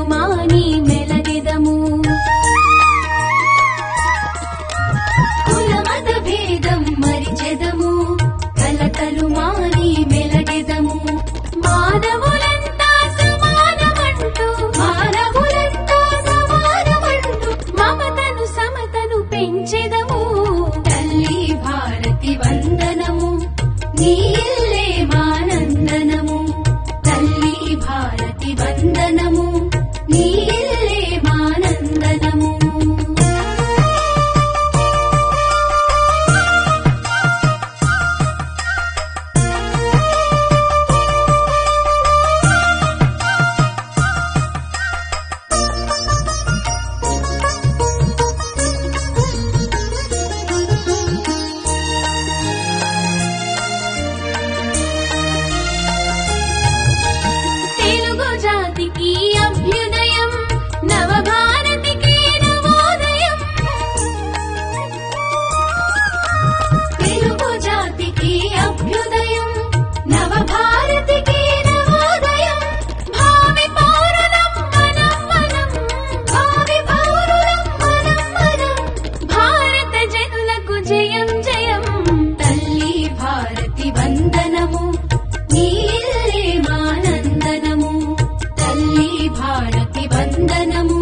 మాని మెలగెదము కులమత భేదం మరిచెదము కలతలు మాని మెలగెదము మానవులంతా సమానమంటూ మమతను సమతను పెంచెదము తల్లి భారతి వందనము నీ ఇల్లే మానందనము తల్లి భారతి వందనము నీ ఇల్లే మానందనము తెలుగు జాతికి అభ్యుదయం నవభారతికి నవోదయం తెలుగు జాతికి అభ్యుదయం నవభారతికి నవోదయం భావి పౌరులం మనం భావి పౌరులం మనం భారత జనులకు జయం జయం తల్లి భారతి వందనము నీ ఇల్లే మానందనము తల్లి భారతి వందనము